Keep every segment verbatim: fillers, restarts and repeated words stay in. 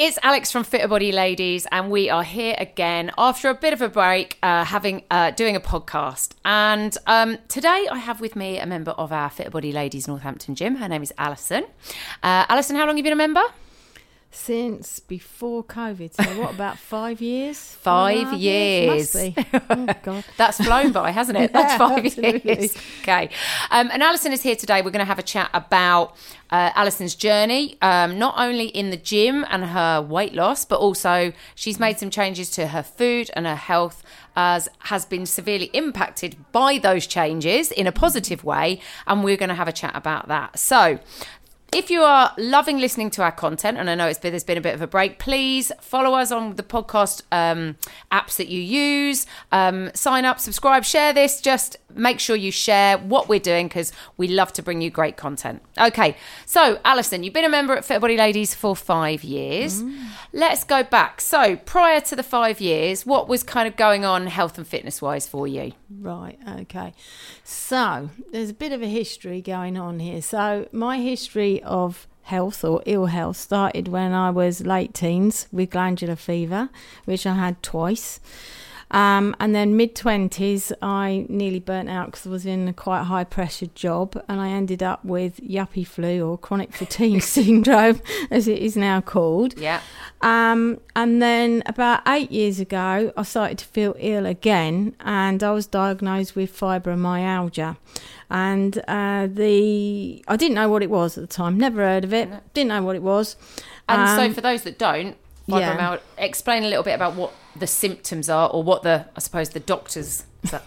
it's Alex from Fitter Body Ladies, and we are here again after a bit of a break, uh, having uh, doing a podcast. And um, today I have with me a member of our Fitter Body Ladies Northampton gym. Her name is Alison. Uh, Alison, how long have you been a member? Since before COVID, so what, about five years? Five, five years. years. Must be. Oh, God. That's flown by, hasn't it? That's Yeah, five absolutely. years. Okay. Um, and Alison is here today. We're going to have a chat about uh, Alison's journey, um, not only in the gym and her weight loss, but also she's made some changes to her food and her health, as has been severely impacted by those changes in a positive way. And we're going to have a chat about that. So, if you are loving listening to our content, and I know it's been, there's been a bit of a break, please follow us on the podcast um, apps that you use. Um, sign up, subscribe, share this. Just make sure you share what we're doing, because we love to bring you great content. Okay, so Alison, you've been a member at Fitter Body Ladies for five years. Mm. Let's go back. So prior to the five years, what was kind of going on health and fitness wise for you? Right, okay. So there's a bit of a history going on here. So my history of health or ill health started when I was late teens with glandular fever, which I had twice. Um, and then mid-twenties, I nearly burnt out because I was in a quite high-pressured job, and I ended up with yuppie flu, or chronic fatigue syndrome, as it is now called. Yeah. Um, and then about eight years ago, I started to feel ill again, and I was diagnosed with fibromyalgia. And uh, the I didn't know what it was at the time, never heard of it, didn't know what it was. And um, so for those that don't, fibromyalgia, yeah. explain a little bit about what the symptoms are, or what the, I suppose, the doctors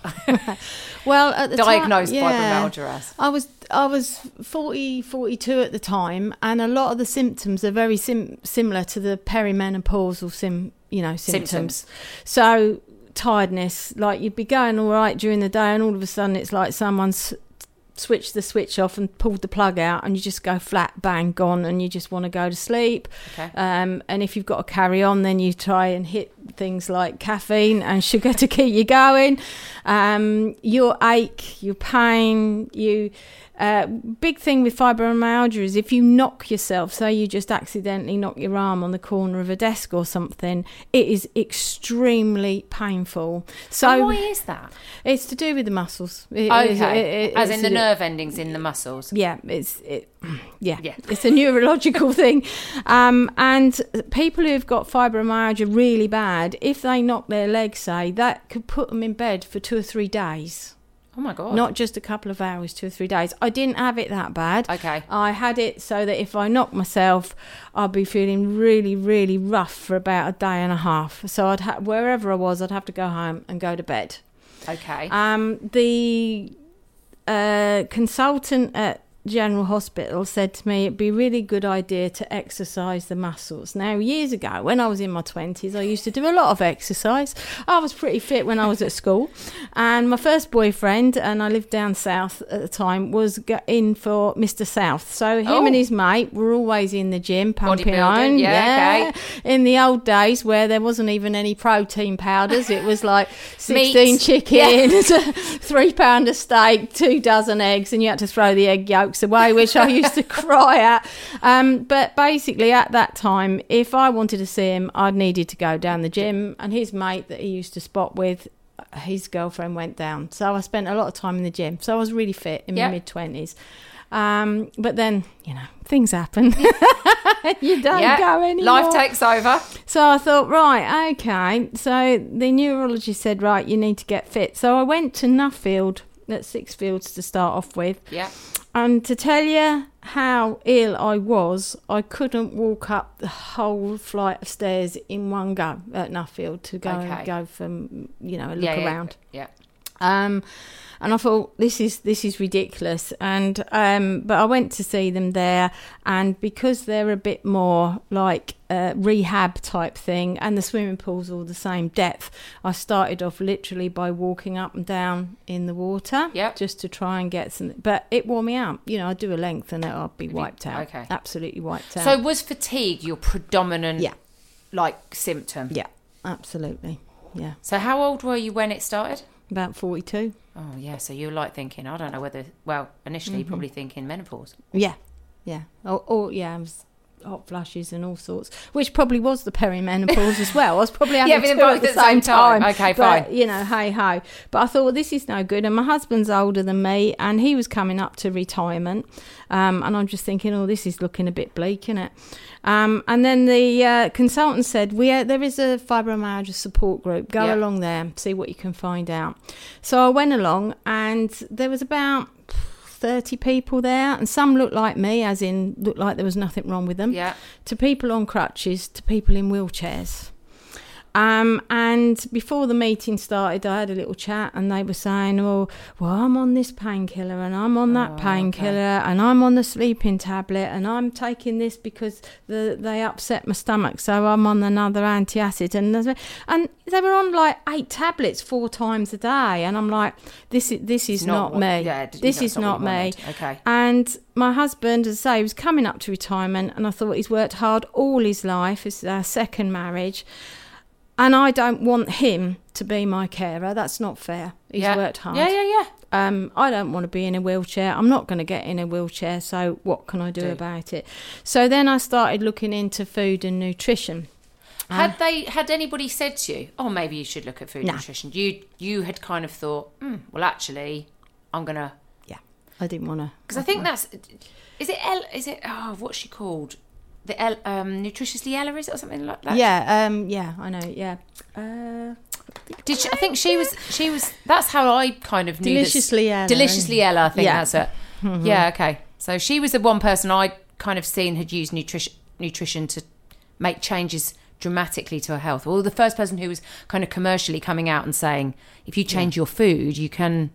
well, at the diagnosed time, yeah, fibromyalgia as. I was I was forty, forty-two at the time, and a lot of the symptoms are very sim- similar to the perimenopausal sim, you know, symptoms. symptoms. So tiredness, like you'd be going all right during the day, and all of a sudden it's like someone's switched the switch off and pulled the plug out, and you just go flat, bang, gone, and you just want to go to sleep. Okay. Um, and if you've got to carry on, then you try and hit things like caffeine and sugar to keep you going. Um, your ache, your pain, you... Uh, big thing with fibromyalgia is if you knock yourself, say you just accidentally knock your arm on the corner of a desk or something, it is extremely painful. So and why is that? It's to do with the muscles. It, okay, it, it, as in the nerve endings in the muscles. Yeah, it's it, yeah, yeah, it's a neurological thing. Um, and people who've got fibromyalgia really bad, if they knock their leg, say, that could put them in bed for two or three days. Oh my God. Not just a couple of hours, two or three days. I didn't have it that bad. Okay. I had it so that if I knocked myself, I'd be feeling really, really rough for about a day and a half. So I'd ha- wherever I was, I'd have to go home and go to bed. Okay. Um, the uh, consultant at General Hospital said to me it'd be a really good idea to exercise the muscles. Now, years ago, when I was in my twenties, I used to do a lot of exercise. I was pretty fit when I was at school, and my first boyfriend, and I lived down south at the time, was in for Mister South. So him oh. and his mate were always in the gym pumping on. Yeah, yeah. Okay. In the old days where there wasn't even any protein powders, it was like sixteen Meat. chickens, Yeah. three pound of steak, two dozen eggs, and you had to throw the egg yolks away, which I used to cry at. Um, but basically at that time, if I wanted to see him, I'd needed to go down the gym, and his mate that he used to spot with, his girlfriend went down. So I spent a lot of time in the gym. So I was really fit in yep. my mid-twenties. Um, but then, you know, things happen. You don't yep. go anymore. Life takes over. So I thought, right, okay. So the neurologist said, right, you need to get fit. So I went to Nuffield at Sixfields to start off with. Yeah. And to tell you how ill I was, I couldn't walk up the whole flight of stairs in one go at Nuffield to go okay. and go from, you know, a look yeah, yeah, around. Yeah. Um, and I thought, this is this is ridiculous. And um, but I went to see them there, and because they're a bit more like a rehab type thing, and the swimming pool's all the same depth, I started off literally by walking up and down in the water, yep. just to try and get some. But it wore me out. You know, I'd do a length and I'd be wiped out. Okay. Absolutely wiped out. So was fatigue your predominant, yeah. like, symptom? Yeah, absolutely. Yeah. So how old were you when it started? About forty-two. Oh, yeah. So you were like thinking, I don't know whether, well, initially mm-hmm. you're probably thinking menopause. Yeah. Yeah. Oh, oh yeah, I was hot flushes and all sorts, which probably was the perimenopause as well. I was probably having yeah, two at the same time. time. Okay, but, fine. You know, hey ho. But I thought, well, this is no good. And my husband's older than me, and he was coming up to retirement. Um, and I'm just thinking, oh, this is looking a bit bleak, isn't it? Um, and then the uh, consultant said, we uh, there is a fibromyalgia support group. Go yep. along there, see what you can find out. So I went along, and there was about thirty people there, and some looked like me, as in looked like there was nothing wrong with them, yeah. to people on crutches, to people in wheelchairs. Um, and before the meeting started, I had a little chat, and they were saying, oh, well, I'm on this painkiller, and I'm on that oh, painkiller, okay. and I'm on the sleeping tablet, and I'm taking this because the, they upset my stomach, so I'm on another antacid. And, and they were on like eight tablets four times a day, and I'm like, this is, this is not, not me. Yeah, this is not, not me. Okay. And my husband, as I say, was coming up to retirement, and I thought he's worked hard all his life. It's our second marriage. And I don't want him to be my carer. That's not fair. He's yeah. worked hard. Yeah, yeah, yeah. Um, I don't want to be in a wheelchair. I'm not going to get in a wheelchair, so what can I do, do about it? So then I started looking into food and nutrition. Had Um, they had anybody said to you, oh, maybe you should look at food No. and nutrition? You you had kind of thought, mm, well, actually, I'm going to... Yeah, I didn't want to. Because I think that's... Is it... El, is it... Oh, what's she called? The El, um, Nutritiously Ella, is it, or something like that? Yeah, um, yeah, I know, yeah. Uh, Did she, I think she was... She was... That's how I kind of knew... Deliciously Ella. Deliciously Ella, I think Yeah. that's it. Mm-hmm. Yeah, okay. So she was the one person I kind of seen had used nutrition, nutrition to make changes dramatically to her health. Well, the first person who was kind of commercially coming out and saying, if you change yeah. your food, you can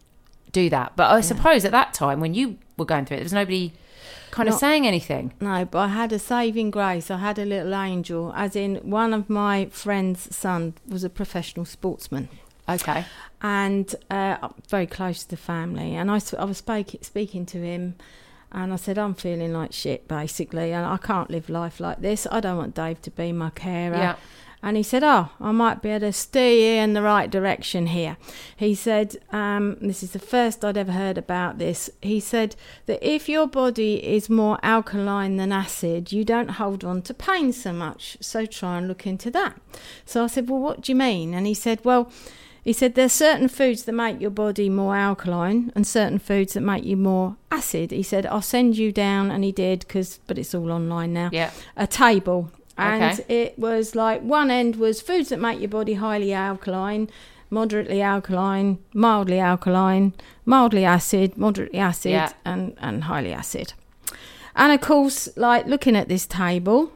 do that. But I yeah. suppose at that time, when you were going through it, there was nobody kind Not, of saying anything. No, but I had a saving grace. I had a little angel, as in one of my friend's son was a professional sportsman. Okay. And uh, very close to the family. And I, I was speak, speaking to him, and I said, I'm feeling like shit, basically, and I can't live life like this. I don't want Dave to be my carer. Yeah. And he said, oh, I might be able to steer you in the right direction here. He said, um, this is the first I'd ever heard about this. He said that if your body is more alkaline than acid, you don't hold on to pain so much. So try and look into that. So I said, well, what do you mean? And he said, well, he said there's certain foods that make your body more alkaline and certain foods that make you more acid. He said, I'll send you down, and he did, cause, but it's all online now, yeah. a table. And okay. it was like one end was foods that make your body highly alkaline, moderately alkaline, mildly alkaline, mildly acid, moderately acid, yeah. and, and highly acid. And of course, like looking at this table,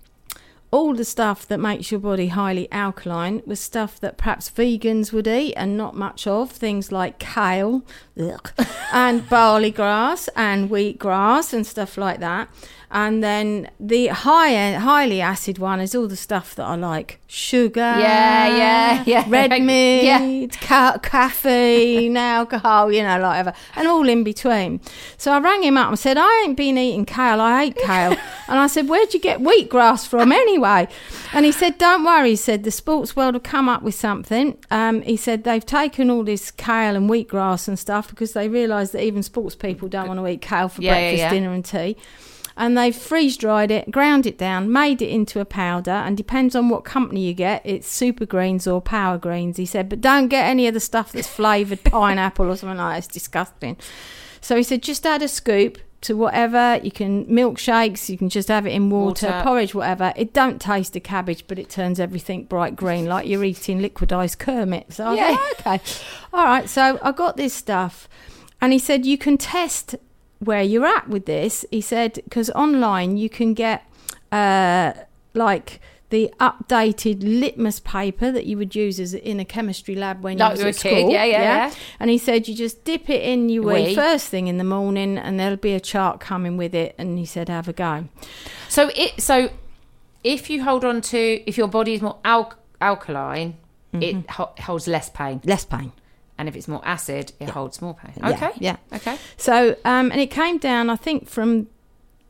all the stuff that makes your body highly alkaline was stuff that perhaps vegans would eat and not much of, things like kale ugh, and barley grass and wheatgrass and stuff like that. And then the high, highly acid one is all the stuff that I like. Sugar, yeah, yeah, yeah. red meat, yeah. ca- caffeine, alcohol, you know, like whatever, and all in between. So I rang him up and said, I ain't been eating kale, I hate kale. And I said, where'd you get wheatgrass from anyway? And he said, don't worry, he said, the sports world have come up with something. Um, he said, they've taken all this kale and wheatgrass and stuff because they realise that even sports people don't want to eat kale for yeah, breakfast, yeah, yeah. dinner and tea. And they've freeze-dried it, ground it down, made it into a powder, and depends on what company you get, it's Super Greens or Power Greens, he said. But don't get any of the stuff that's flavoured pineapple or something like that. It's disgusting. So he said, just add a scoop to whatever. You can milkshakes, you can just have it in water, water. porridge, whatever. It don't taste of cabbage, but it turns everything bright green, like you're eating liquidised Kermit. So I yeah. was like, okay. All right, so I got this stuff. And he said, you can test where you're at with this. He said, because online you can get uh like the updated litmus paper that you would use as in a chemistry lab when no, you was you're at a school. kid. Yeah, yeah, yeah, yeah. And he said you just dip it in your wee wee first thing in the morning, and there'll be a chart coming with it. And he said, have a go. So it so if you hold on to, if your body is more al- alkaline, mm-hmm. it ho- holds less pain. Less pain. And if it's more acid, it yeah. holds more pain. Yeah, okay. Yeah. Okay. So, um, and it came down, I think, from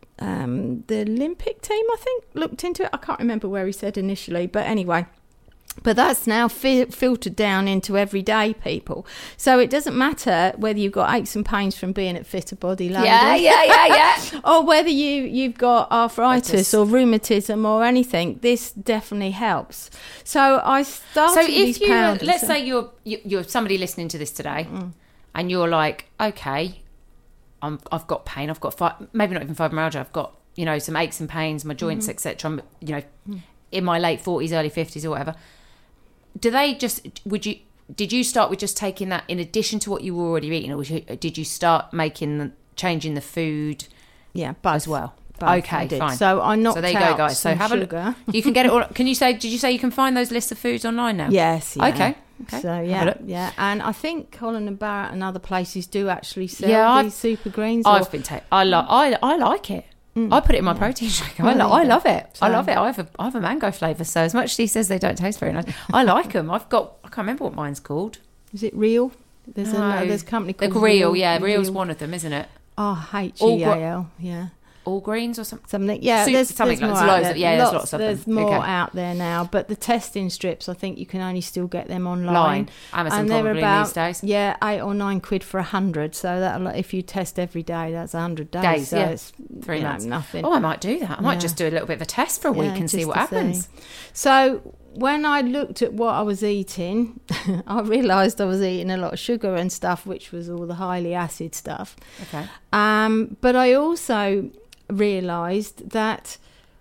um, the Olympic team, I think, looked into it. I can't remember where he said initially. But anyway, But that's now fi- filtered down into everyday people. So it doesn't matter whether you've got aches and pains from being at Fitter Body London. Yeah, yeah, yeah, yeah. Or whether you, you've got arthritis or rheumatism or anything, this definitely helps. So I started So if these you, powders. let's say you're you're somebody listening to this today, mm. and you're like, okay, I'm, I've got pain, I've got fi- maybe not even fibromyalgia, I've got, you know, some aches and pains, my joints, mm-hmm. et cetera. I'm, you know, mm. in my late forties, early fifties, or whatever. Do they just, would you, did you start with just taking that in addition to what you were already eating, or you, did you start making, the, changing the food yeah, both. as well? Both, okay, fine. So I knocked So there you out go, guys. So have sugar. a look. You can get it all, can you say, did you say you can find those lists of foods online now? Yes. Yeah. Okay. Okay. So yeah, yeah, and I think Holland and Barrett and other places do actually sell yeah, these I've, super greens. I've or, been taking, I, lo- I, I like it. Mm. I put it in my yeah. protein shake. I, lo- I love it. So, I love it. I have a, I have a mango flavour. So as much as he says they don't taste very nice, I like them. I've got. I can't remember what mine's called. Is it Real? There's no. a there's a company called Real. Real. Yeah, Real's Real. One of them, isn't it? Oh, H E A L. Yeah. All greens or something. Something. Yeah, Soup, there's something there's like more loads out of, yeah, there. there's Lots, lots of there's them. more okay. out there now, but the testing strips, I think you can only still get them online. Line. Amazon and probably they're about, these days. Yeah, eight or nine quid for a hundred. So that if you test every day, that's a hundred days. Days, so yeah. it's three months. Know, nothing. Oh, I might do that. I might yeah. just do a little bit of a test for a week yeah, and see what happens. See. So when I looked at what I was eating, I realised I was eating a lot of sugar and stuff, which was all the highly acid stuff. Okay. Um, but I also realised that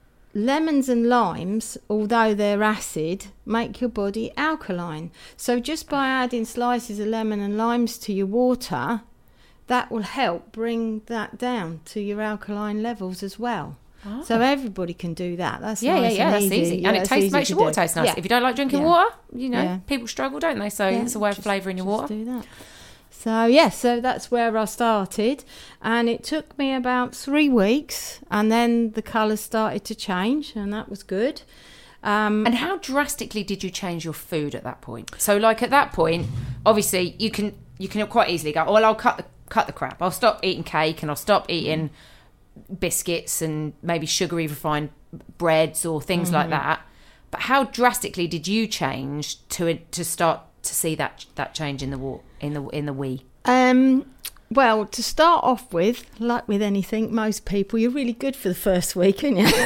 lemons and limes, although they're acid, make your body alkaline. So just by adding slices of lemon and limes to your water, that will help bring that down to your alkaline levels as well. Oh. So everybody can do that. That's yeah, nice yeah, yeah. and That's easy. easy, yeah, and it tastes makes your water do. taste nice. Yeah. If you don't like drinking yeah. water, you know, yeah. people struggle, don't they? So yeah, it's a way just, of flavouring your water. Do that. So, yeah, so that's where I started. And it took me about three weeks. And then the colours started to change. And that was good. Um, and how drastically did you change your food at that point? So, like, at that point, obviously, you can you can quite easily go, oh, well, I'll cut the, cut the crap. I'll stop eating cake and I'll stop eating biscuits and maybe sugary refined breads or things mm-hmm. like that. But how drastically did you change to to start to see that that change in the war in the in the wee? Um, well, to start off with, like with anything, most people, you're really good for the first week, aren't you?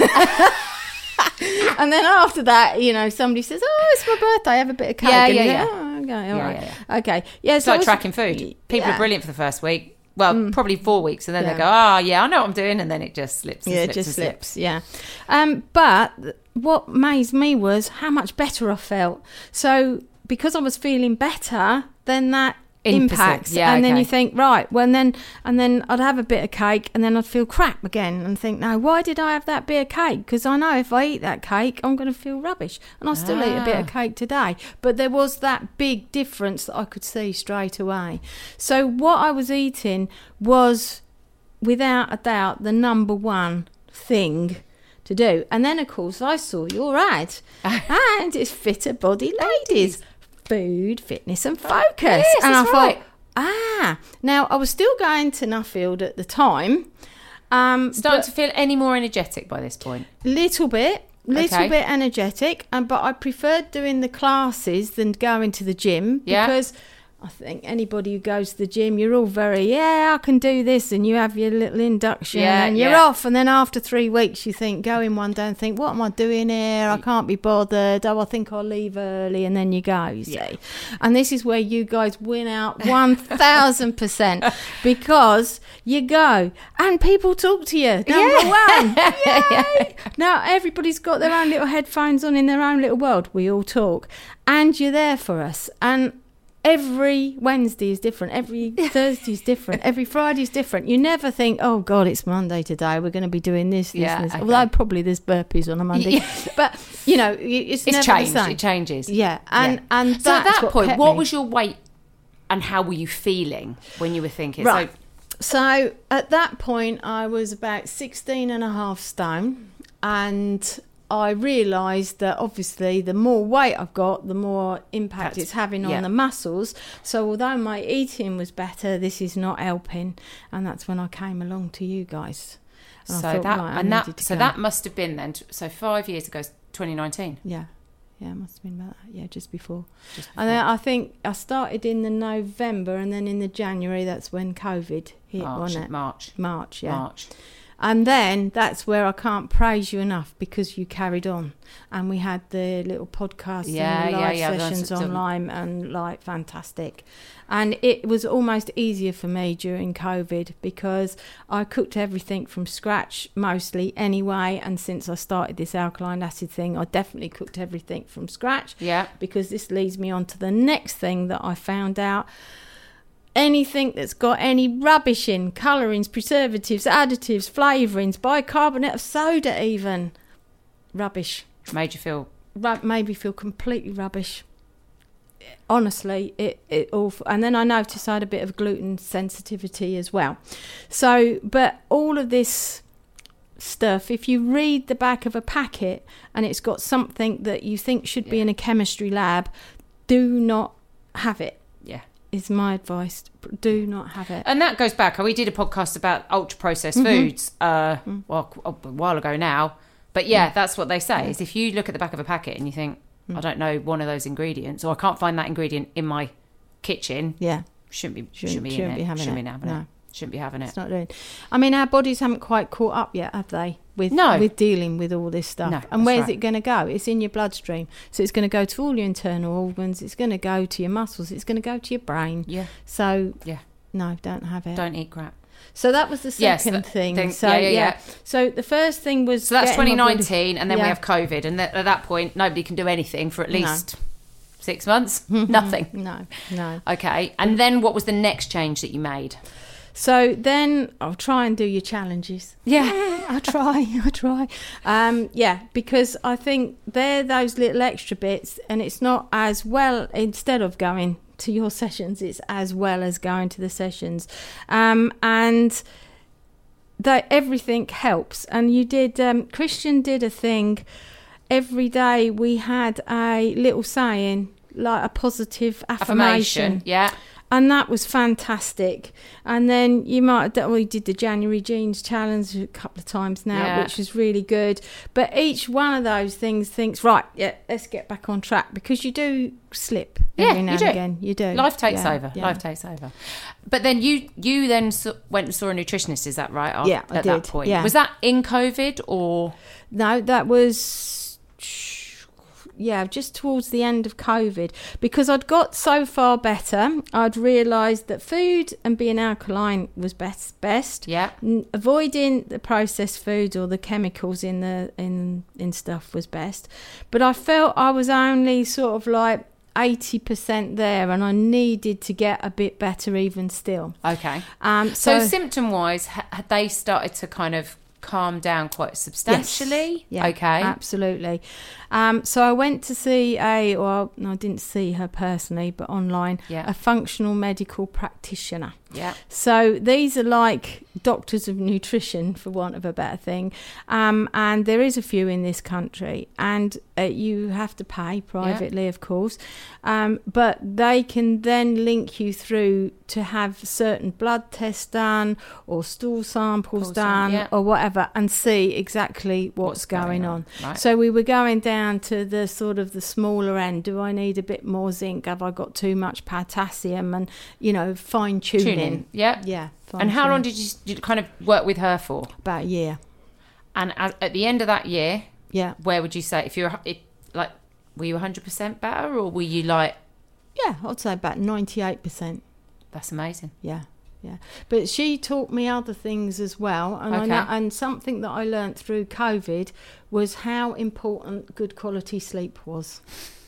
And then after that, you know, somebody says, "Oh, it's my birthday. Have a bit of cake." Yeah, and yeah, you yeah. go, oh, okay, all yeah, right, yeah, yeah. okay, yeah. It's so like was, tracking food. People yeah. are brilliant for the first week. Well, mm. probably four weeks, and then yeah. they go, "Oh, yeah, I know what I'm doing," and then it just slips. And yeah, slips it just and slips. slips. Yeah, um, but what amazed me was how much better I felt. So because I was feeling better, then that impacts, yeah, and okay. then you think, right, well, and then and then I'd have a bit of cake, and then I'd feel crap again, and think, no, why did I have that bit of cake? Because I know if I eat that cake, I'm going to feel rubbish, and I still ah. eat a bit of cake today. But there was that big difference that I could see straight away. So what I was eating was, without a doubt, the number one thing to do. And then, of course, I saw your ad, and it's Fitter Body Ladies. Food, fitness and focus. Yes, and I that's thought, right. ah, now I was still going to Nuffield at the time. Um, Starting to feel any more energetic by this point? Little bit, little okay. bit energetic, and but I preferred doing the classes than going to the gym yeah. because I think anybody who goes to the gym, you're all very, yeah, I can do this, and you have your little induction, yeah, and you're yeah. off, and then after three weeks, you think, go in one day and think, what am I doing here? I can't be bothered. Oh, I think I'll leave early, and then you go, you see. Yeah. And this is where you guys win out one thousand percent, because you go, and people talk to you, number yeah. one. Yay! Now, everybody's got their own little headphones on in their own little world. We all talk, and you're there for us, and every Wednesday is different. Every Thursday is different. Every Friday is different. You never think, oh, God, it's Monday today. We're going to be doing this, this, yeah, and this. okay. Although probably there's burpees on a Monday. Yeah. But, you know, it's, it's never changed. the same. It changes. Yeah. And, yeah. and so at that what point, what me. was your weight and how were you feeling when you were thinking? Right. So, so at that point, I was about sixteen and a half stone. And I realised that obviously the more weight I've got, the more impact That's, it's having on yeah. the muscles. So although my eating was better, this is not helping. And that's when I came along to you guys. And so I thought, that right, and I that so go. that must have been then. So five years ago, twenty nineteen. Yeah. Yeah, it must have been about that. Yeah, just before. Just before. And then I think I started in the November, and then in the January, that's when COVID hit, March, wasn't it? March. March, yeah. March. And then that's where I can't praise you enough, because you carried on, and we had the little podcast Yeah, and yeah, live yeah, sessions that's- online, and like fantastic. And it was almost easier for me during COVID, because I cooked everything from scratch mostly anyway. And since I started this alkaline acid thing, I definitely cooked everything from scratch. Yeah. Because this leads me on to the next thing that I found out. Anything that's got any rubbish in, colourings, preservatives, additives, flavourings, bicarbonate of soda even, rubbish. Made you feel... Ru- made me feel completely rubbish. Honestly, it, it awful. And then I noticed I had a bit of gluten sensitivity as well. So, but all of this stuff, if you read the back of a packet and it's got something that you think should be Yeah. in a chemistry lab, do not have it. Yeah. Is my advice. Do not have it. And that goes back. We did a podcast about ultra-processed Mhm. foods uh, Mm. well, a while ago now. But yeah, that's what they say, is if you look at the back of a packet and you think, Mm. I don't know one of those ingredients, or I can't find that ingredient in my kitchen, Yeah, shouldn't be, shouldn't, shouldn't be, shouldn't in be it. having shouldn't it. be having no, it. Shouldn't be having it. it's not doing. I mean, our bodies haven't quite caught up yet, have they? With No. with dealing with all this stuff. No, and that's where's right. it going to go? It's in your bloodstream, so it's going to go to all your internal organs. It's going to go to your muscles. It's going to go to your brain. Yeah. So Yeah. no, don't have it. Don't eat crap. So that was the Yes, second that thing. thing- So yeah, yeah, yeah, yeah. So the first thing was. So that's getting twenty my body- nineteen, and then we Yeah. have COVID. And th- at that point, nobody can do anything for at No. least six months. Nothing. No, no. Okay. And then what was the next change that you made? So then I'll try and do your challenges. Yeah. I try, I try. Um, yeah, because I think they're those little extra bits, and it's not as well, instead of going to your sessions, it's as well as going to the sessions. Um, and that everything helps. And you did, um, Christian did a thing every day. We had a little saying, like a positive affirmation. Affirmation. Yeah. And that was fantastic. And then you might have done, well, you did the January Jeans Challenge a couple of times now, Yeah. which was really good. But each one of those things thinks, right, yeah, let's get back on track, because you do slip Yeah, every now you do. and again. You do. Life takes Yeah, over. yeah. Life takes over. But then you you then saw, went and saw a nutritionist. Is that right? Yeah, I at that did, point. yeah. Was that in COVID or? No, that was, yeah, just towards the end of COVID, because I'd got so far better. I'd realised that food and being alkaline was best. Best. Yeah. N- avoiding the processed foods or the chemicals in the in in stuff was best. But I felt I was only sort of like eighty percent there, and I needed to get a bit better even still. Okay. Um, So, so, symptom wise, ha- had they started to kind of calm down quite substantially? Yeah, Okay. absolutely. Um, so I went to see a, well, no, I didn't see her personally, but online, Yeah. a functional medical practitioner. Yeah. So these are like doctors of nutrition, for want of a better thing. Um, and there is a few in this country, and uh, you have to pay privately, of course. Um, but they can then link you through to have certain blood tests done, or stool samples Pulse on, done, yeah. or whatever, and see exactly what's, What's going going, on, on. right. So we were going down to the sort of the smaller end. Do I need a bit more zinc? Have I got too much potassium? And, you know, fine tuning. Tuning. Yeah. Yeah. And how long did you, did you kind of work with her for? About a year. And at, at the end of that year, Yeah. where would you say, if you're it, like, were you one hundred percent better, or were you like, Yeah, I'd say about ninety-eight percent. that's amazing? Yeah, yeah. But she taught me other things as well. And I Okay. know, and something that I learnt through COVID was how important good quality sleep was.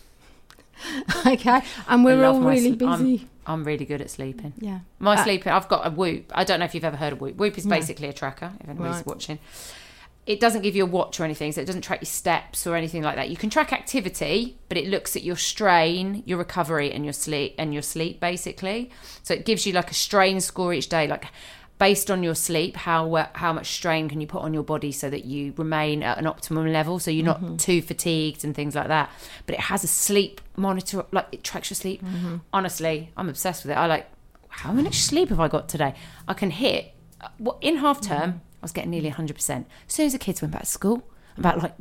Okay. And I we're love all my really sl- I'm- busy. I'm really good at sleeping. Yeah. My Uh, sleeping, I've got a Whoop. I don't know if you've ever heard of Whoop. Whoop is No. basically a tracker, if anybody's Right. watching. It doesn't give you a watch or anything, so it doesn't track your steps or anything like that. You can track activity, but it looks at your strain, your recovery, and your sleep, and your sleep basically. So it gives you like a strain score each day, like based on your sleep, how uh, how much strain can you put on your body so that you remain at an optimum level, so you're not Mm-hmm. too fatigued and things like that. But it has a sleep monitor, like it tracks your sleep. Mm-hmm. Honestly, I'm obsessed with it. I like, how much sleep have I got today? I can hit, uh, what in half term, I was getting nearly one hundred percent. As soon as the kids went back to school, about like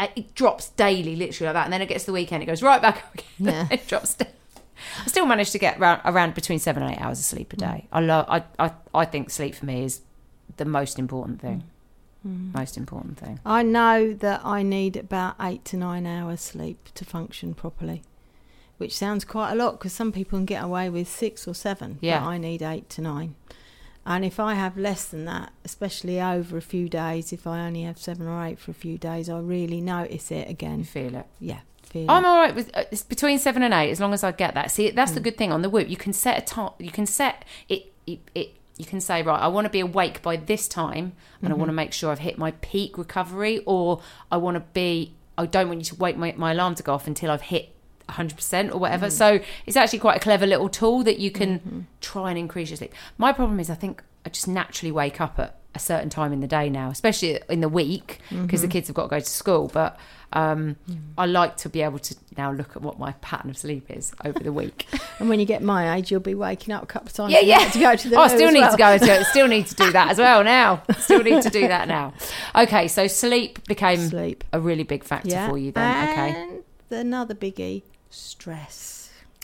it drops daily, literally like that. And then it gets to the weekend, it goes right back up again. Yeah. It drops down. I still manage to get around, around between seven and eight hours of sleep a day. I love. I, I I think sleep for me is the most important thing. Mm. Most important thing. I know that I need about eight to nine hours sleep to function properly, which sounds quite a lot because some people can get away with six or seven. Yeah. But I need eight to nine. And if I have less than that, especially over a few days, if I only have seven or eight for a few days, I really notice it again. You feel it. Yeah. I'm all right with uh, it's between seven and eight as long as I get that. See, that's mm. the good thing on the Whoop. You can set a time. You can set it, it. It. You can say, right, I want to be awake by this time, and mm-hmm. I want to make sure I've hit my peak recovery, or I want to be. I don't want you to wake my, my alarm to go off until I've hit one hundred percent or whatever. Mm. So it's actually quite a clever little tool that you can mm-hmm. try and increase your sleep. My problem is, I think I just naturally wake up at a certain time in the day now, especially in the week because mm-hmm. the kids have got to go to school. But um, mm. I like to be able to now look at what my pattern of sleep is over the week. And when you get my age, you'll be waking up a couple of times. Yeah, yeah. To go to the oh, I still need well. to go. To, still need to do that as well now. Still need to do that now. Okay, so sleep became sleep. a really big factor yeah. for you then. And okay. another biggie, stress.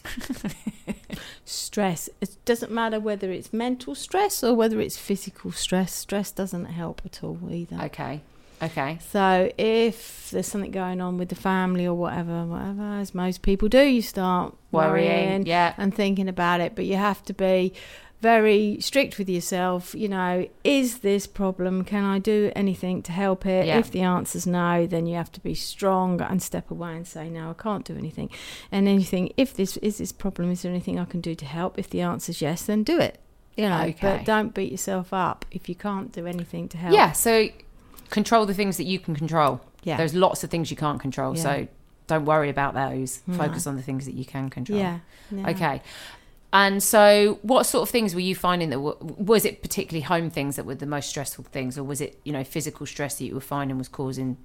Stress. It doesn't matter whether it's mental stress or whether it's physical stress. Stress doesn't help at all either. Okay. Okay. So if there's something going on with the family or whatever, whatever, as most people do, you start worrying, worrying yeah. and thinking about it. But you have to be very strict with yourself. You know, is this problem? Can I do anything to help it? Yeah. If the answer's no, then you have to be strong and step away and say, no, I can't do anything. And then you think, if this is this problem, is there anything I can do to help? If the answer's yes, then do it. You know, okay. but don't beat yourself up if you can't do anything to help. Yeah, so control the things that you can control. Yeah. There's lots of things you can't control, yeah. so don't worry about those. No. Focus on the things that you can control. Yeah. yeah. Okay. And so what sort of things were you finding that were, was it particularly home things that were the most stressful things, or was it, you know, physical stress that you were finding was causing?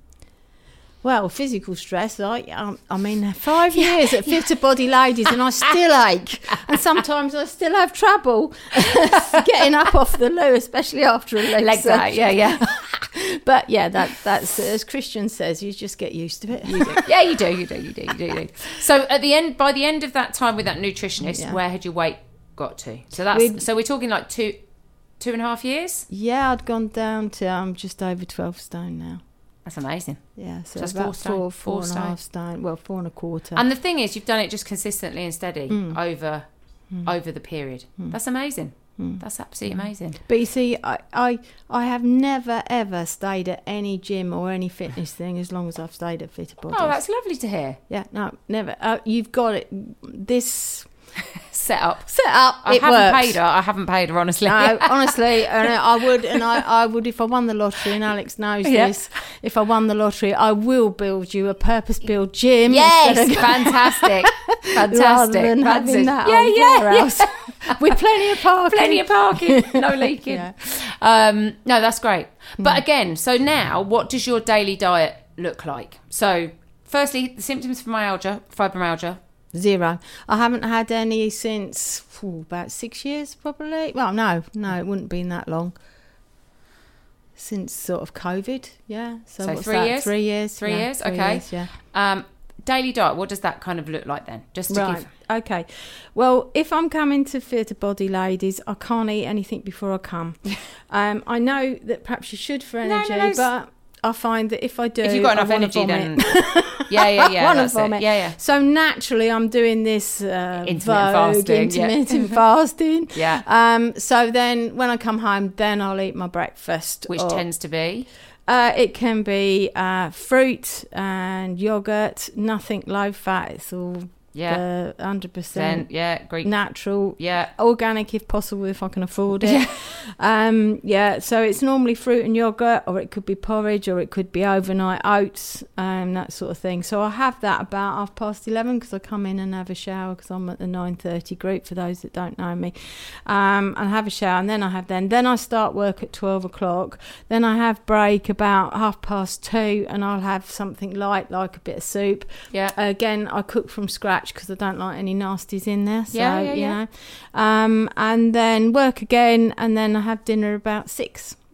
Well, physical stress, I um, I mean, five years at Fit to Body Ladies and I still ache. And sometimes I still have trouble getting up off the loo, especially after a leg, leg day. Yeah, yeah. But yeah, that that's, as Christian says, you just get used to it. You do. Yeah, you do, you do, you do, you do, you do. So at the end, by the end of that time with that nutritionist, yeah. where had your weight got to? So that's We'd, so we're talking like two, two and a half years? Yeah, I'd gone down to um, just over twelve stone now. That's amazing. Yeah, so, so that's about four, stone, four, four, four and stone. a half stone. Well, four and a quarter. And the thing is, you've done it just consistently and steady mm. over mm. over the period. Mm. That's amazing. Mm. That's absolutely amazing. But you see, I, I I have never ever stayed at any gym or any fitness thing as long as I've stayed at Fitter Bodies. Oh, that's lovely to hear. Yeah, no, never. Uh, you've got it. This. Set up, set up. I it haven't works. paid her. I haven't paid her, honestly. No, honestly, and I would, and I, I would if I won the lottery. And Alex knows yeah. this. If I won the lottery, I will build you a purpose-built gym. Yes, fantastic, fantastic. Rather than fantastic. having that yeah, old yeah, warehouse yeah. with plenty of parking, plenty of parking, no leaking. Yeah. Um, no, that's great. But mm. again, so now, what does your daily diet look like? So, firstly, the symptoms for myalgia, fibromyalgia. Zero. I haven't had any since ooh, about six years, probably. Well, no, no, it wouldn't have been that long. Since sort of COVID, yeah. So, so what's three that? years? Three years. Three yeah, years, three okay. Years, yeah. Um, daily diet, what does that kind of look like then? Just to right. give... Okay. Well, if I'm coming to Fitter Body Ladies, I can't eat anything before I come. um, I know that perhaps you should for energy, no, no, no. but I find that if I do, if you've got enough I energy, vomit. then yeah, yeah, yeah, want that's to vomit. It. Yeah, yeah. So naturally, I'm doing this uh, intermittent Vogue, fasting, intermittent yeah. fasting. Yeah. Um. So then, when I come home, then I'll eat my breakfast, which or, tends to be. Uh, it can be uh, fruit and yogurt, nothing low fat. It's all yeah, one hundred percent yeah, Greek, natural, yeah, organic if possible, if I can afford it. Yeah. um, yeah. So it's normally fruit and yogurt, or it could be porridge, or it could be overnight oats, um, that sort of thing. So I have that about half past eleven because I come in and have a shower because I'm at the nine thirty group for those that don't know me, um, and have a shower, and then I have then then I start work at twelve o'clock. Then I have break about half past two, and I'll have something light like a bit of soup. Yeah. Uh, again, I cook from scratch because I don't like any nasties in there. So, yeah, yeah, you yeah. know, um, and then work again, and then I have dinner about six.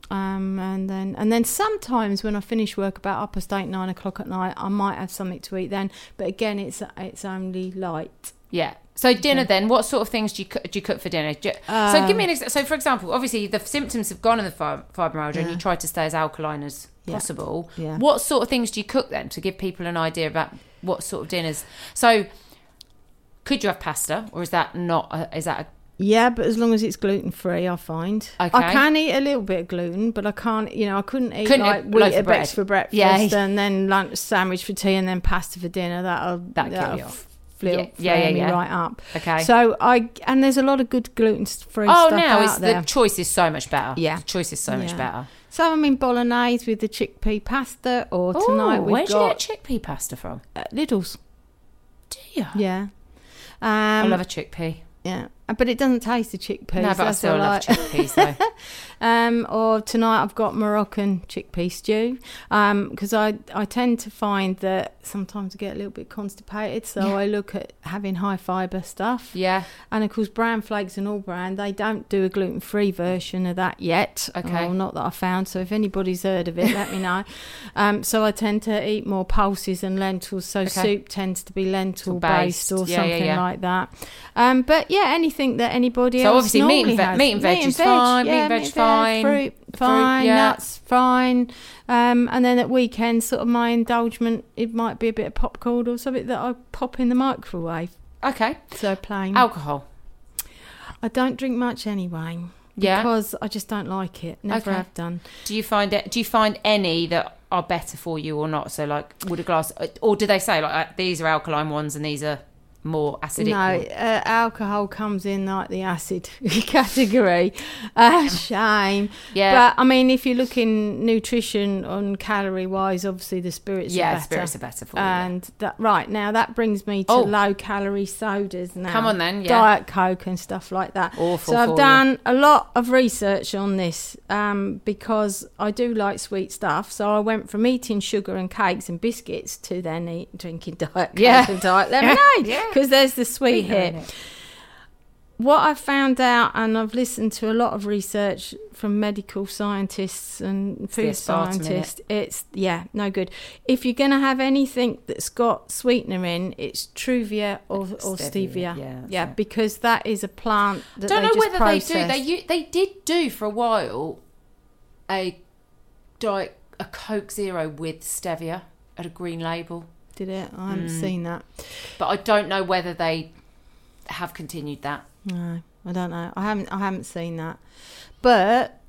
Um, and then and then sometimes when I finish work about half past eight, nine o'clock at night, I might have something to eat then. But again, it's it's only light. Yeah. So dinner Okay. then, what sort of things do you cook, do you cook for dinner? Do you, Uh, so give me an example. So for example, obviously the symptoms have gone in the fib- fibromyalgia and Yeah. you try to stay as alkaline as Yeah. possible. Yeah. What sort of things do you cook then to give people an idea about what sort of dinners? So could you have pasta or is that not, a, is that a, Yeah, but as long as it's gluten free, I find. Okay. I can eat a little bit of gluten, but I can't. You know, I couldn't eat Couldn't like eat loaf of Weetabix bread. for breakfast Yeah. and then lunch sandwich for tea and then pasta for dinner. That'll That'd kill that'll you off. flip, Yeah, yeah, flare yeah, me yeah. right up. okay. So I and there's a lot of good gluten free oh, stuff now out it's, there. the choice is so much better. Yeah. The choice is so much Yeah. better. So I mean bolognese with the chickpea pasta, or tonight Oh, we've where'd got you get chickpea pasta from? uh, Lidl's. Do you? Yeah. Um, I love a chickpea. Yeah, but it doesn't taste the chickpeas. No, but I that's still all love I- chickpeas though. Um, or tonight I've got Moroccan chickpea stew because I, I tend to find that sometimes I get a little bit constipated, so Yeah. I look at having high fibre stuff. Yeah. And of course, Bran Flakes and All Bran, they don't do a gluten-free version of that yet. Okay. Or not that I found, so if anybody's heard of it, let me know. Um, so I tend to eat more pulses and lentils, so Okay. soup tends to be lentil-based based. or Yeah, yeah, something yeah. like that. Um, but yeah, anything that anybody So else obviously meat and normally ve- has. meat and veg is fine, meat and veg fine, fruit fine, yeah. nuts fine. Um, and then at weekends, sort of my indulgence, it might be a bit of popcorn or something that I pop in the microwave. Okay. So plain. Alcohol. I don't drink much anyway. Yeah. Because I just don't like it. Never Okay. have done. Do you find it? Do you find any that are better for you or not? So like, would a glass, or do they say like uh, these are alkaline ones and these are more acidic? No, uh, alcohol comes in like the acid category. Uh, shame. Yeah. But I mean, if you're looking nutrition on calorie wise, obviously the spirits yeah, are better. spirits are better for you. And that, right now, that brings me to Oh. low calorie sodas now. Come on then, yeah. Diet Coke and stuff like that. Awful So I've for done a lot of research on this um, because I do like sweet stuff. So I went from eating sugar and cakes and biscuits to then eat, drinking Diet Coke Yeah. and Diet Lemonade Yeah. because there's the sweet Sweetener in hit. it. What I've found out, and I've listened to a lot of research from medical scientists and the food aspartame in it. scientists, it's, yeah, no good. If you're going to have anything that's got sweetener in, it's Truvia or, or Stevia, Stevia. yeah, that's Yeah, it. because that is a plant that Don't they know just whether process. they do. They u- they did do for a while a diet a Coke Zero with stevia at a green label, Did it? I haven't Mm. seen that. but I don't know whether they have continued that. No, I don't know. I haven't. I haven't seen that. But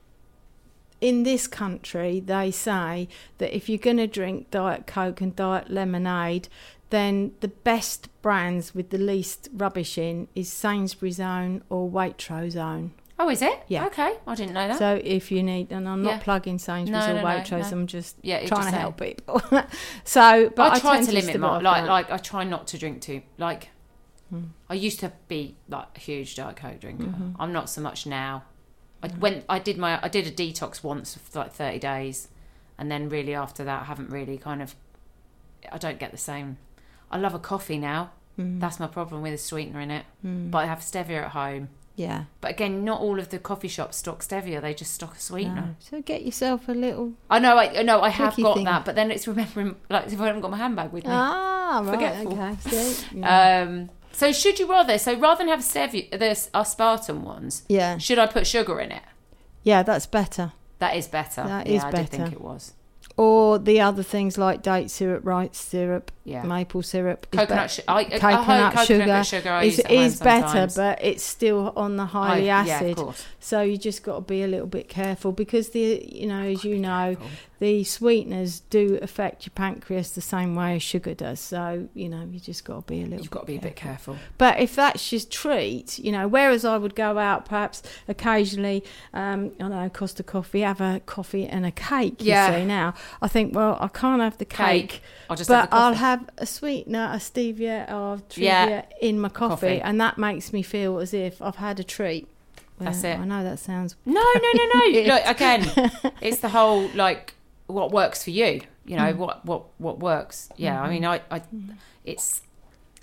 in this country, they say that if you're going to drink Diet Coke and Diet Lemonade, then the best brands with the least rubbish in is Sainsbury's Own or Waitrose Own. Oh, is it? Yeah. Okay, I didn't know that. So if you need, and I'm not Yeah. plugging Sainsbury's No, or no, no, Waitrose, no. I'm just Yeah, you're trying just to saying. help people. So, but I, I try tend to limit stick my off like that. like I try not to drink too like. Hmm. I used to be like a huge Diet Coke drinker. Mm-hmm. I'm not so much now. I went. I did my. I did a detox once for like thirty days, and then really after that, I haven't really kind of. I don't get the same. I love a coffee now. Mm. That's my problem with a sweetener in it. Mm. But I have stevia at home. Yeah. But again, not all of the coffee shops stock stevia. They just stock a sweetener. No. So get yourself a little. I know. I know. I have Tricky got thing. that, but then it's remembering like if I haven't got my handbag with me. Ah, right. Forgetful. Okay. See? Yeah. Um, so should you rather? So rather than have stevia, the aspartame ones, yeah. should I put sugar in it? Yeah, that's better. That is better. That yeah, is I did think better. it was. Or the other things like date syrup, rice syrup, Yeah. maple syrup. is Coconut, be- su- I, coconut, I, I hope sugar, coconut sugar. I is, use at home is better, sometimes. but it's still on the I- highly Yeah, of acid. course. So you just got to be a little bit careful because the, you know, as you know, Careful. the sweeteners do affect your pancreas the same way as sugar does. So you know, you just got to be a little. You've got to be a bit careful. But if that's your treat, you know, whereas I would go out perhaps occasionally, um, I don't know, Costa Coffee, have a coffee and a cake, you Yeah. see now. I think, well, I can't have the cake, Cake. I'll just have but the I'll coffee. have a sweetener, a stevia or Truvia Yeah. in my coffee, Coffee. and that makes me feel as if I've had a treat. That's Well, it. I know that sounds... No, no, no, no. Look, again, it's the whole like what works for you. You know Mm. what what what works. Yeah, I mean, I, I Mm. it's yeah.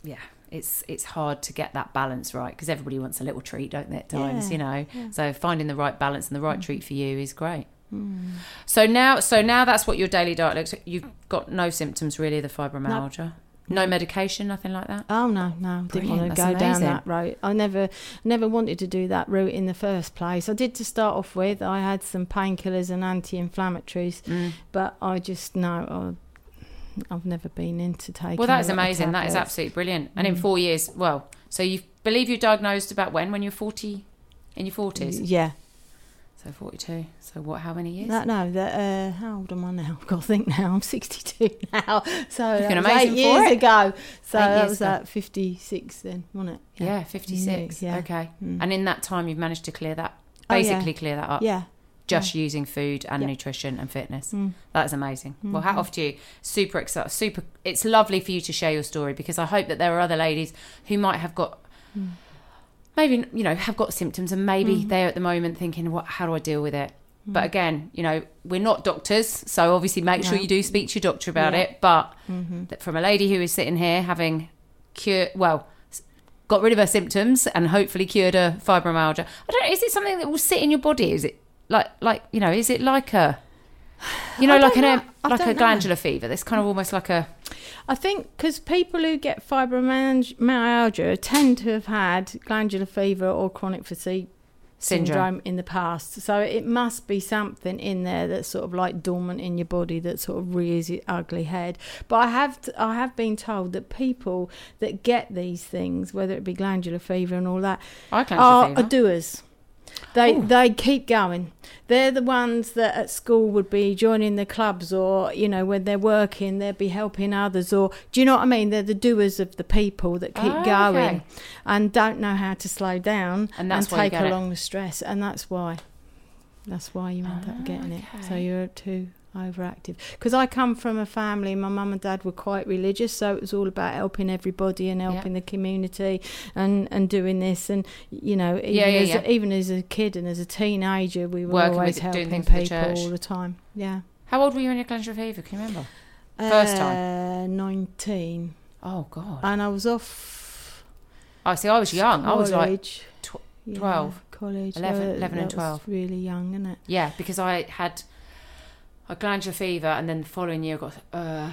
it's it's hard to get that balance right, because everybody wants a little treat, don't they, at times, Yeah, you know. yeah. So finding the right balance and the right mm. treat for you is great. Mm. So now, so now that's what your daily diet looks like. You've got no symptoms really of the fibromyalgia. Nope. No medication, nothing like that? Oh, no, no. Didn't Brilliant. want to That's go amazing. down that route. I never never wanted to do that route in the first place. I did to start off with. I had some painkillers and anti-inflammatories, mm. but I just, no, I, I've never been into taking Well, that is a lot of amazing. That is tablets. absolutely brilliant. And Mm. in four years, well, so you believe you diagnosed about when? When you were forty? In your forties? Yeah. So forty-two. So what, how many years? No, no, that, uh, how old am I now? I've got to think now. I'm sixty-two now. So You've that been was amazing eight for years it. ago. So Eight that years was ago. at fifty-six then, wasn't it? Yeah, fifty-six. Yeah. Okay. Mm. And in that time, you've managed to clear that, Oh, yeah. basically clear that up. Yeah. Just using food and Yeah. nutrition and fitness. Mm. That is amazing. Mm-hmm. Well, hat off to you. Super excited. Super. It's lovely for you to share your story, because I hope that there are other ladies who might have got, Mm. maybe, you know, have got symptoms, and maybe Mm. they're at the moment thinking, what, how do I deal with it? Mm. But again, you know, we're not doctors, so obviously make sure No. you do speak to your doctor about Yeah. it. But Mm-hmm. that from a lady who is sitting here having cured, well, s- got rid of her symptoms and hopefully cured her fibromyalgia. I don't know, is it something that will sit in your body? Is it like, like you know, is it like a, you know, I like don't an know. I like a don't know. glandular fever? That's kind of almost like a, I think because people who get fibromyalgia tend to have had glandular fever or chronic fatigue syndrome. syndrome in the past. So it must be something in there that's sort of like dormant in your body that sort of rears its ugly head. But I have t- I have been told that people that get these things, whether it be glandular fever and all that, I glandular are, fever. are doers. They Ooh. they keep going. They're the ones that at school would be joining the clubs, or, you know, when they're working, they'd be helping others, or, do you know what I mean? They're the doers of the people that keep Oh, going okay. and don't know how to slow down And that's why you take get it. along the stress, and that's why. That's why you end up getting it. So okay. you're too overactive. Because I come from a family, my mum and dad were quite religious, so it was all about helping everybody and helping the community and, and doing this. And, you know, even, Yeah, yeah, as, yeah. even as a kid and as a teenager, we were Working always with- doing helping things for the people church. all the time. Yeah. How old were you when you had glandular fever? Can you remember? First time? Uh, nineteen. Oh, God. And I was off Oh, see, I was young. I was like college. tw- Yeah, twelve. college. eleven, Uh, eleven and that was twelve. really young, isn't it? Yeah, because I had a glandular fever, and then the following year I got uh,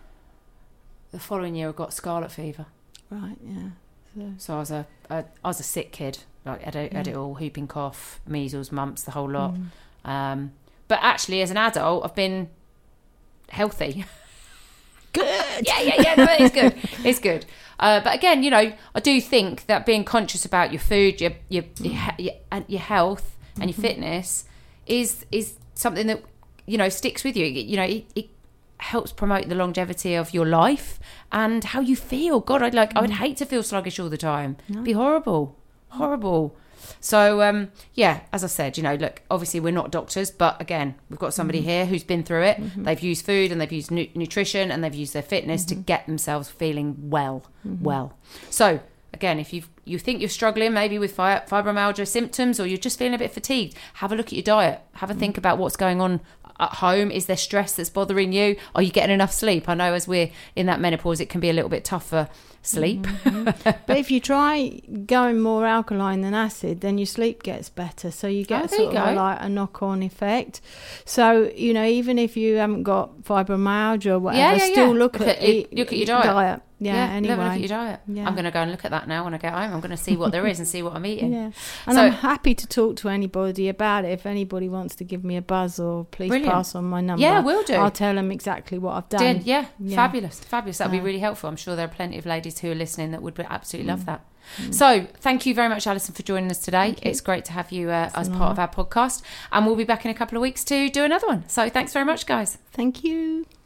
the following year I got scarlet fever. Right, yeah. So, So I was a, a I was a sick kid, like had, it- had Yeah. it all, whooping cough, measles, mumps, the whole lot. mm. Um, but actually, as an adult, I've been healthy. Good. yeah, yeah, yeah. No, it's good. It's good. Uh, but again, you know, I do think that being conscious about your food, your your your, he- your, and your health and your fitness is is something that, you know, sticks with you. You know, it, it helps promote the longevity of your life and how you feel. God, I'd like I would hate to feel sluggish all the time. No. It'd be horrible, horrible. So, um, yeah, as I said, you know, look, obviously we're not doctors, but again, we've got somebody Mm-hmm. here who's been through it. They've used food and they've used nu- nutrition and they've used their fitness Mm-hmm. to get themselves feeling well, well. So, again, if you you think you're struggling maybe with fi- fibromyalgia symptoms, or you're just feeling a bit fatigued, have a look at your diet. Have a think about what's going on at home. Is there stress that's bothering you? Are you getting enough sleep? I know as we're in that menopause, it can be a little bit tougher sleep. But if you try going more alkaline than acid, then your sleep gets better. So you get Oh, there sort you of a, go. like a knock-on effect. So, you know, even if you haven't got fibromyalgia or whatever, yeah, still yeah. look, Look at, at your- eat- look at your eat diet. Yeah, Yeah, anyway. have a look at your diet. Yeah. I'm going to go and look at that now when I get home. I'm going to see what there is and see what I'm eating. Yeah, and So- I'm happy to talk to anybody about it. If anybody wants to give me a buzz, or please Brilliant. pass on my number. Yeah, will do. I'll tell them exactly what I've done. Did, yeah, Yeah. fabulous, fabulous. That'd be So- really helpful. I'm sure there are plenty of ladies who are listening that would absolutely love that. So, thank you very much, Alison, for joining us today. Thank you. It's great to have you uh, as an part of our podcast, and we'll be back in a couple of weeks to do another one. So, thanks very much, guys. Thank you.